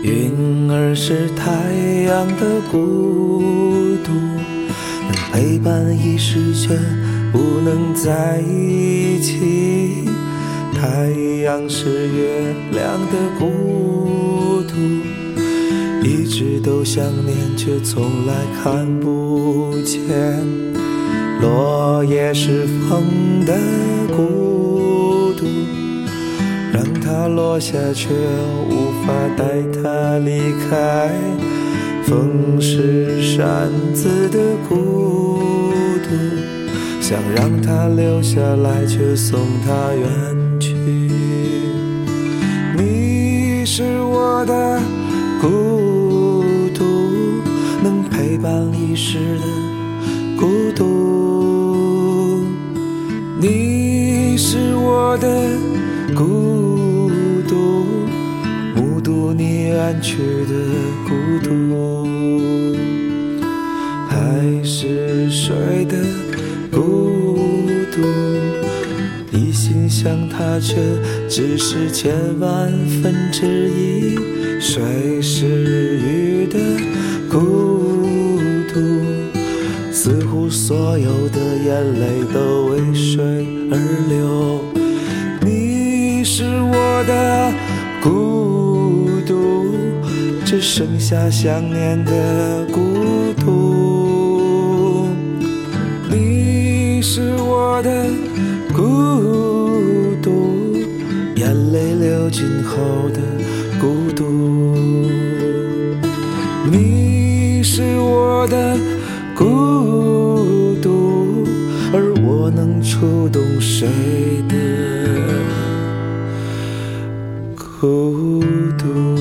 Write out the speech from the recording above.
云儿是太阳的孤独，能陪伴一时却不能在一起。太阳是月亮的孤独，一直都想念却从来看不见。落叶是风的孤独，让它落下却无法带它离开。风是扇子的孤独，想让它留下来却送它远去。你是我的孤独，能陪伴一时的孤独。你是我的孤独，目睹你远去的孤独。海是水的孤独，一心想它却只是千万分之一。水是鱼的孤独，似乎所有的眼泪都为水而流。你是我的孤独，只剩下想念的孤独。你是我的孤独，眼泪流尽后的孤独。你是我的孤独，而我能触动谁的孤独。